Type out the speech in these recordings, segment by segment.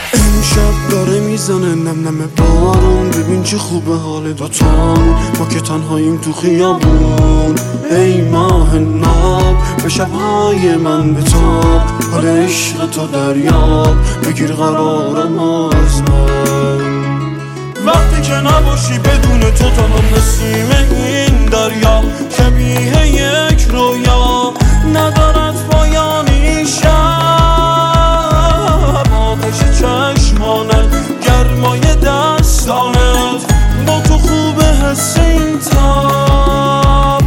امشب داره میزنه نم نم بارون، ببین چه خوبه حال دوتامون، ما که تنهاییم تو خیابون. ای ماه ناب به شبهای من بتاب، حال عشق تو دریاب، بگیر قرارم از من. وقتی که نباشی بدون تو تنها نسیم این دریا، شبیه یک رویا ندارد پایانی. شب آتش چشمانت، گرمای دستانت، با تو خوبه حس این تاب.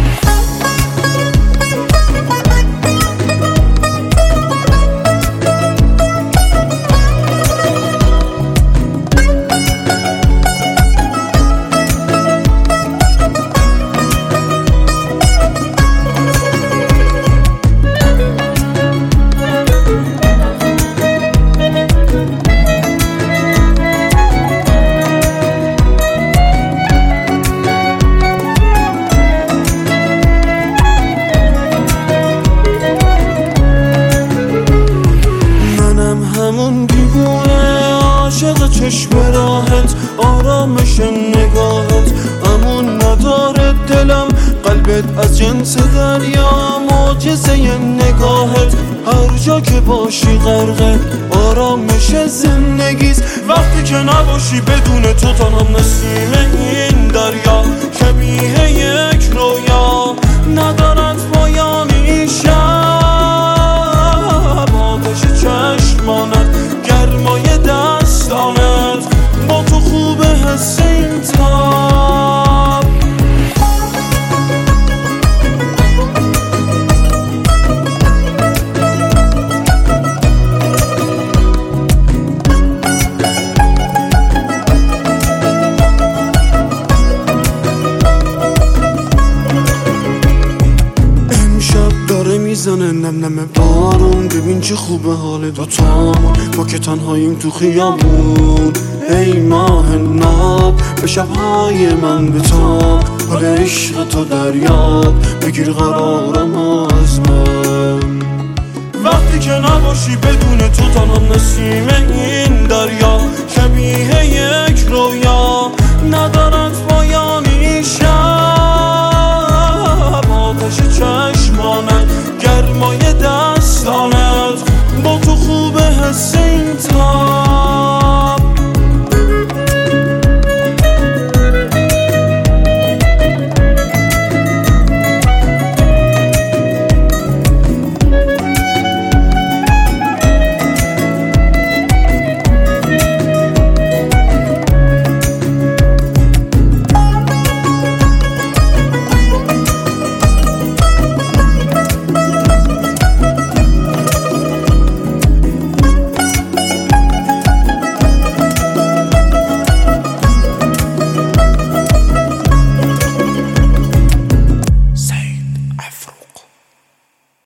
همون دیوونه عاشق چشم راحت، آرامش نگاهت امون نداره دلم، قلبت از جنس دریا، معجزه نگاهت، هر جا که باشی غرقه آرامش زندگیست. وقتی که نباشی بدون تو تنها نسیم این دریا، شبیه یک رویا ندارد پایانی. شب آتش چشمانت، گرمای دستانت، با تو خوبه حس این تاب. میزنه نم نم بارون، ببین چه خوبه حال دوتامون، ما که تنهاییم تو خیابون. ای ماه ناب به شبهای من بتاب، حال عشق تو دریاب، بگیر قرارم از من. وقتی که نباشی بدون تو تنها نسیم این دریا، شبیه یک رویا ندارد